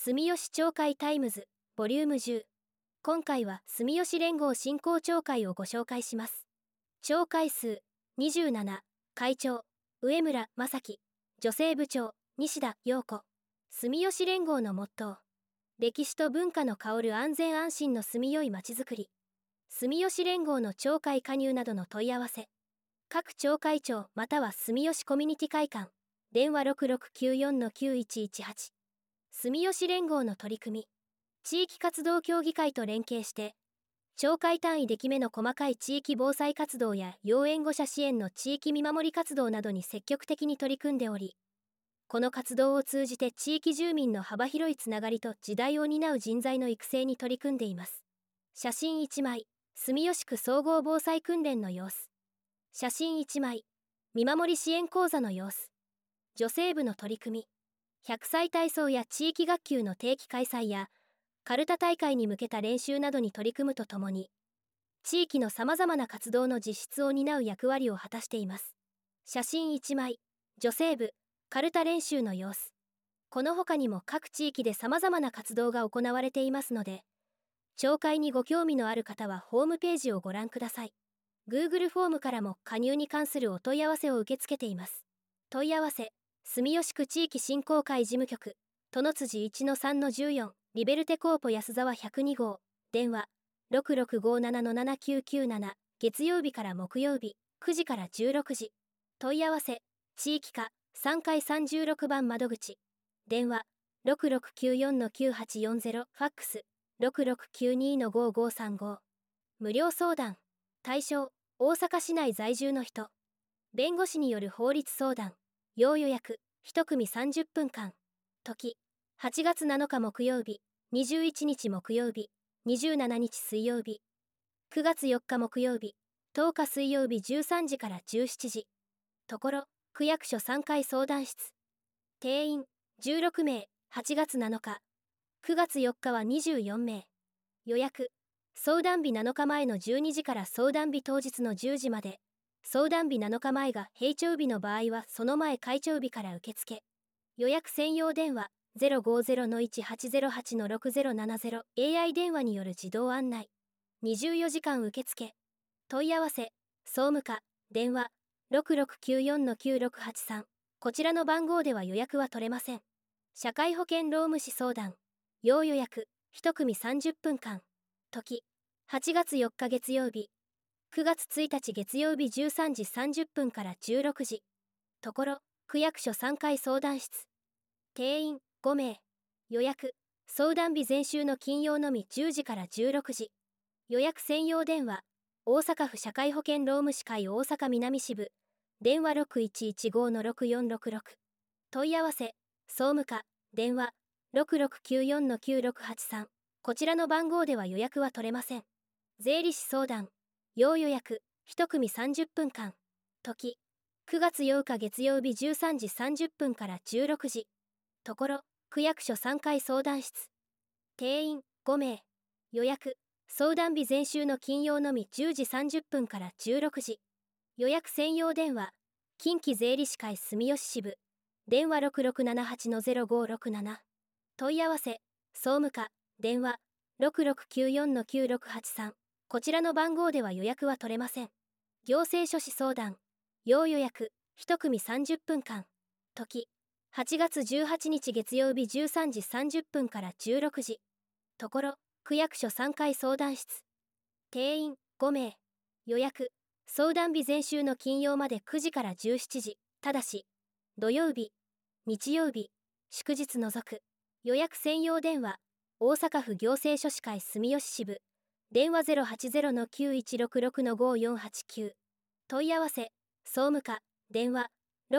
住吉町会タイムズボリューム10。今回は住吉連合振興町会をご紹介します。町会数27、会長上村正樹、女性部長西田陽子。住吉連合のモットー、歴史と文化の香る安全安心の住みよいまちづくり。住吉連合の町会加入などの問い合わせ、各町会長または住吉コミュニティ会館、電話 6694-9118。住吉連合の取り組み、地域活動協議会と連携して町会単位できめの細かい地域防災活動や要援護者支援の地域見守り活動などに積極的に取り組んでおり、この活動を通じて地域住民の幅広いつながりと時代を担う人材の育成に取り組んでいます。写真1枚、住吉区総合防災訓練の様子。写真1枚、見守り支援講座の様子。女性部の取り組み、100歳体操や地域学級の定期開催やカルタ大会に向けた練習などに取り組むとともに、地域のさまざまな活動の実質を担う役割を果たしています。写真1枚、女性部カルタ練習の様子。この他にも各地域でさまざまな活動が行われていますので、町会にご興味のある方はホームページをご覧ください。Google フォームからも加入に関するお問い合わせを受け付けています。問い合わせ、住吉区地域振興会事務局、殿辻 1-3-14、リベルテコーポ安沢102号、電話 6657-7997、月曜日から木曜日、9時から16時。問い合わせ、地域課、3階36番窓口、電話 6694-9840、ファックス、6692-5535。無料相談、対象、大阪市内在住の人。弁護士による法律相談。要予約、1組30分間。時、8月7日木曜日、21日木曜日、27日水曜日。9月4日木曜日、10日水曜日13時から17時。ところ、区役所3階相談室。定員、16名、8月7日。9月4日は24名。予約、相談日7日前の12時から相談日当日の10時まで。相談日7日前が閉庁日の場合はその前開庁日から受付。予約専用電話 050-1808-6070 AI 電話による自動案内。24時間受付。問い合わせ、総務課、電話 6694-9683。こちらの番号では予約は取れません。社会保険労務士相談。要予約、1組30分間。時、8月4日月曜日。9月1日月曜日13時30分から16時。ところ、区役所3階相談室。定員5名。予約、相談日前週の金曜のみ10時から16時。予約専用電話、大阪府社会保険労務士会大阪南支部。電話 6115-6466。問い合わせ、総務課、電話 6694-9683。こちらの番号では予約は取れません。税理士相談。要予約、1組30分間。時、9月8日月曜日13時30分から16時。ところ、区役所3階相談室。定員5名。予約、相談日前週の金曜のみ10時30分から16時。予約専用電話、近畿税理士会住吉支部。電話 6678-0567。問い合わせ、総務課、電話 6694-9683。こちらの番号では予約は取れません。行政書士相談。要予約、1組30分間。時、8月18日月曜日13時30分から16時。ところ、区役所3階相談室。定員5名。予約、相談日前週の金曜まで9時から17時。ただし、土曜日、日曜日、祝日除く。予約専用電話、大阪府行政書士会住吉支部。電話 080-9166-5489。問い合わせ、総務課、電話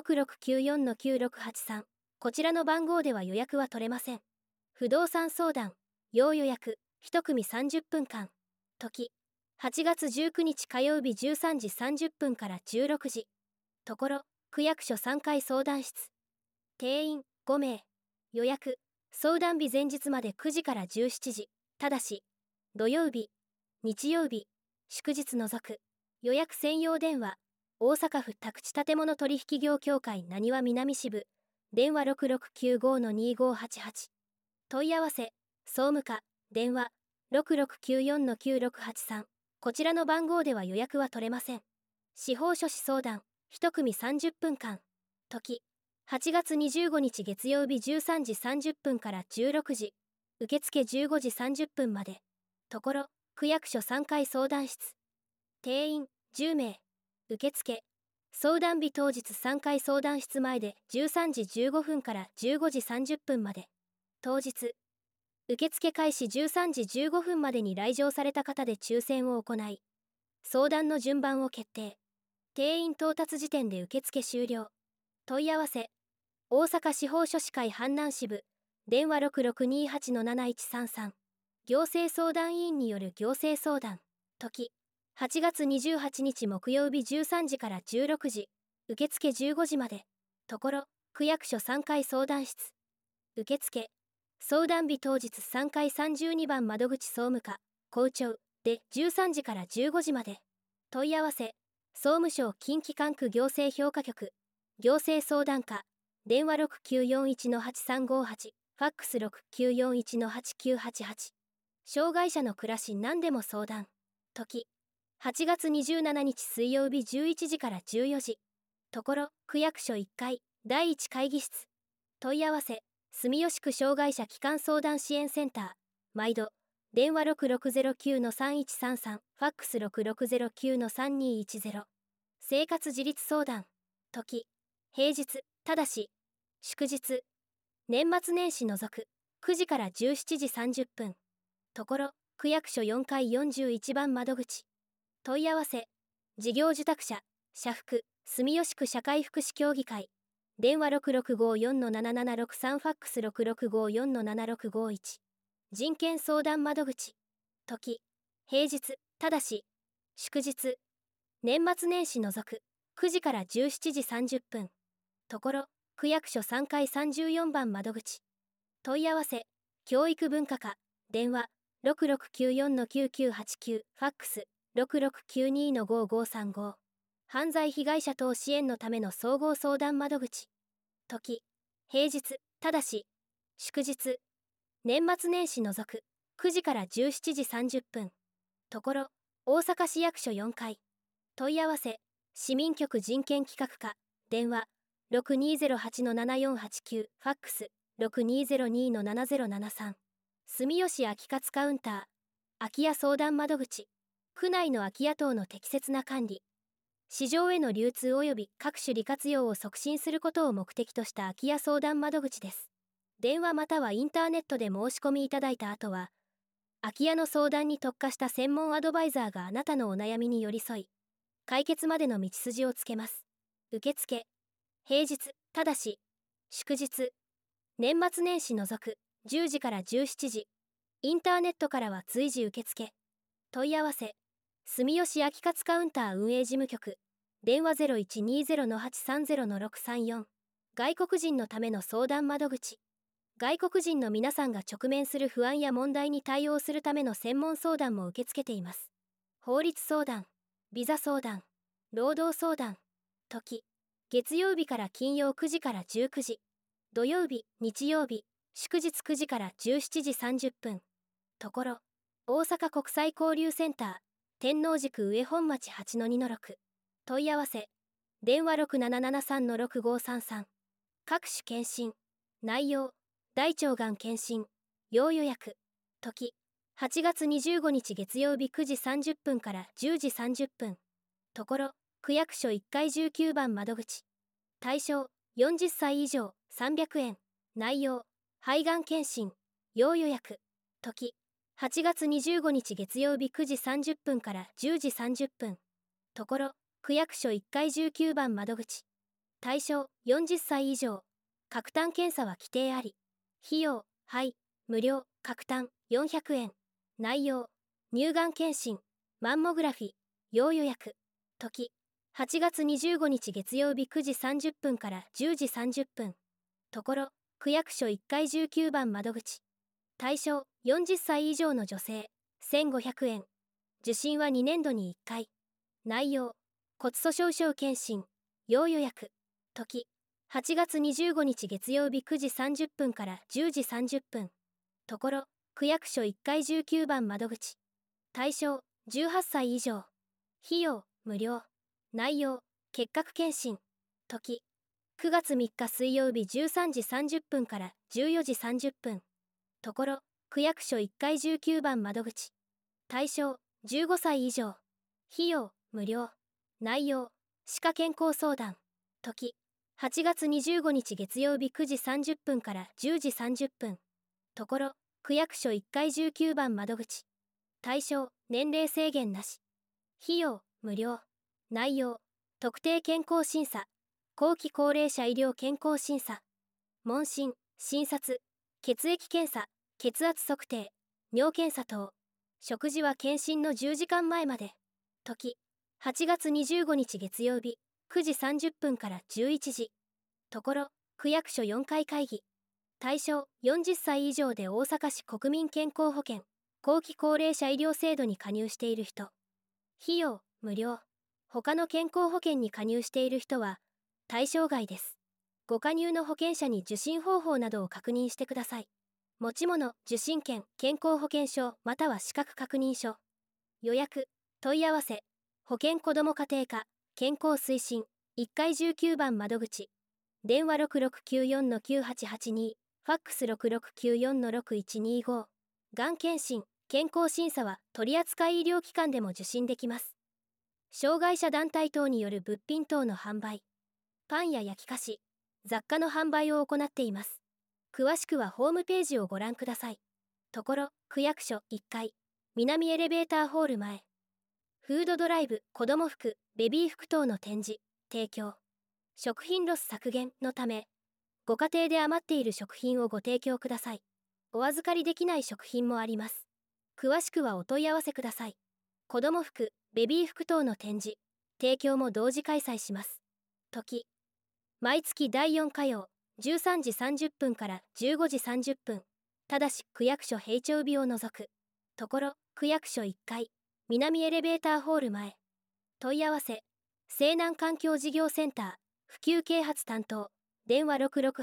6694-9683。こちらの番号では予約は取れません。不動産相談、要予約、1組30分間。時、8月19日火曜日13時30分から16時。ところ、区役所3階相談室。定員5名。予約、相談日前日まで9時から17時。ただし、土曜日、日曜日、祝日除く。予約専用電話、大阪府宅地建物取引業協会浪速南支部。電話 6695-2588。 問い合わせ、総務課、電話、6694-9683。こちらの番号では予約は取れません。司法書士相談、1組30分間。時、8月25日月曜日13時30分から16時。受付15時30分まで。ところ、区役所3階相談室。定員、10名。受付。相談日当日3階相談室前で13時15分から15時30分まで。当日。受付開始13時15分までに来場された方で抽選を行い、相談の順番を決定。定員到達時点で受付終了。問い合わせ、大阪司法書士会阪南支部、電話6628-7133。行政相談委員による行政相談。時、8月28日木曜日13時から16時。受付15時まで。ところ、区役所3階相談室。受付。相談日当日3階32番窓口総務課、校長で13時から15時まで。問い合わせ、総務省近畿管区行政評価局、行政相談課、電話6941-8358、ファックス6941-8988。障害者の暮らし何でも相談。時、8月27日水曜日11時から14時。ところ、区役所1階、第1会議室。問い合わせ、住吉区障害者基幹相談支援センター、毎度、電話6609-3133、ファックス6609-3210。生活自立相談。時、平日、ただし、祝日、年末年始除く、9時から17時30分。ところ、区役所4階41番窓口。問い合わせ、事業受託者、社福、住吉区社会福祉協議会。電話6654-7763、ファックス6654-7651。人権相談窓口。時、平日、ただし、祝日、年末年始除く、9時から17時30分。ところ、区役所3階34番窓口。問い合わせ、教育文化課、電話6694-9989、ファックス6692-5535。犯罪被害者等支援のための総合相談窓口。時、平日、ただし、祝日、年末年始除く、9時から17時30分。ところ、大阪市役所4階。問い合わせ、市民局人権企画課、電話6208-7489、ファックス6202-7073。住吉空き活カウンター、空き家相談窓口。区内の空き家等の適切な管理、市場への流通及び各種利活用を促進することを目的とした空き家相談窓口です。電話またはインターネットで申し込みいただいた後は、空き家の相談に特化した専門アドバイザーがあなたのお悩みに寄り添い、解決までの道筋をつけます。受付、平日、ただし、祝日、年末年始除く、10時から17時。インターネットからは随時受付。問い合わせ、住吉空き活カウンター運営事務局、電話0120-830-634。外国人のための相談窓口。外国人の皆さんが直面する不安や問題に対応するための専門相談も受け付けています。法律相談、ビザ相談、労働相談。時、月曜日から金曜9時から19時。土曜日、日曜日、祝日9時から17時30分。ところ、大阪国際交流センター、天王寺区上本町8-2-6。問い合わせ、電話6773-6533。各種検診、内容、大腸がん検診、要予約。時、8月25日月曜日9時30分から10時30分。ところ、区役所1階19番窓口。対象、40歳以上、300円。内容、肺がん検診、要予約。時、8月25日月曜日9時30分から10時30分。ところ、区役所1階19番窓口。対象、40歳以上。核炭検査は規定あり。費用、無料、核炭、400円。内容、乳がん検診、マンモグラフィー、要予約。時、8月25日月曜日9時30分から10時30分。ところ、区役所1階19番窓口。対象、40歳以上の女性、1500円。受診は2年度に1回。内容、骨粗鬆症検診、要予約。時、8月25日月曜日9時30分から10時30分。 ところ、区役所1階19番窓口。対象、18歳以上。費用、無料。内容、結核検診。時、9月3日水曜日13時30分から14時30分。ところ、区役所1階19番窓口。対象、15歳以上。費用、無料。内容、歯科健康相談。時、8月25日月曜日9時30分から10時30分。ところ、区役所1階19番窓口。対象、年齢制限なし。費用、無料。内容、特定健康審査。後期高齢者医療健康審査。問診、診察、血液検査、血圧測定、尿検査等。食事は検診の10時間前まで。時、8月25日月曜日、9時30分から11時。ところ、区役所4階会議。対象、40歳以上で大阪市国民健康保険、後期高齢者医療制度に加入している人。費用、無料。他の健康保険に加入している人は、対象外です。ご加入の保険者に受診方法などを確認してください。持ち物、受診券、健康保険証または資格確認書。予約、問い合わせ、保険子ども家庭課、健康推進、1階19番窓口。電話6694-9882、ファックス6694-6125。がん検診、健康審査は取扱医療機関でも受診できます。障害者団体等による物品等の販売。パンや焼き菓子、雑貨の販売を行っています。詳しくはホームページをご覧ください。ところ、区役所1階、南エレベーターホール前。フードドライブ、子ども服、ベビー服等の展示、提供。食品ロス削減のため、ご家庭で余っている食品をご提供ください。お預かりできない食品もあります。詳しくはお問い合わせください。子ども服、ベビー服等の展示、提供も同時開催します。時、毎月第4火曜、13時30分から15時30分。ただし、区役所閉庁日を除く。ところ、区役所1階、南エレベーターホール前。問い合わせ、西南環境事業センター、普及啓発担当。電話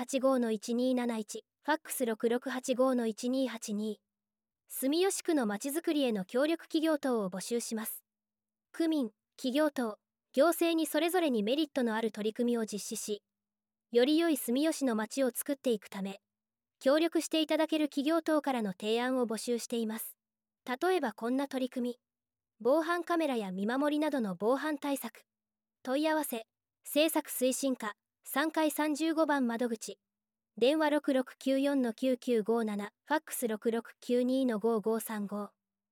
6685-1271、ファックス6685-1282。住吉区のまちづくりへの協力企業等を募集します。区民、企業等、行政にそれぞれにメリットのある取り組みを実施し、より良い住吉の街を作っていくため、協力していただける企業等からの提案を募集しています。例えばこんな取り組み、防犯カメラや見守りなどの防犯対策。問い合わせ、政策推進課、3階35番窓口。電話6694-9957、ファックス6692-5535。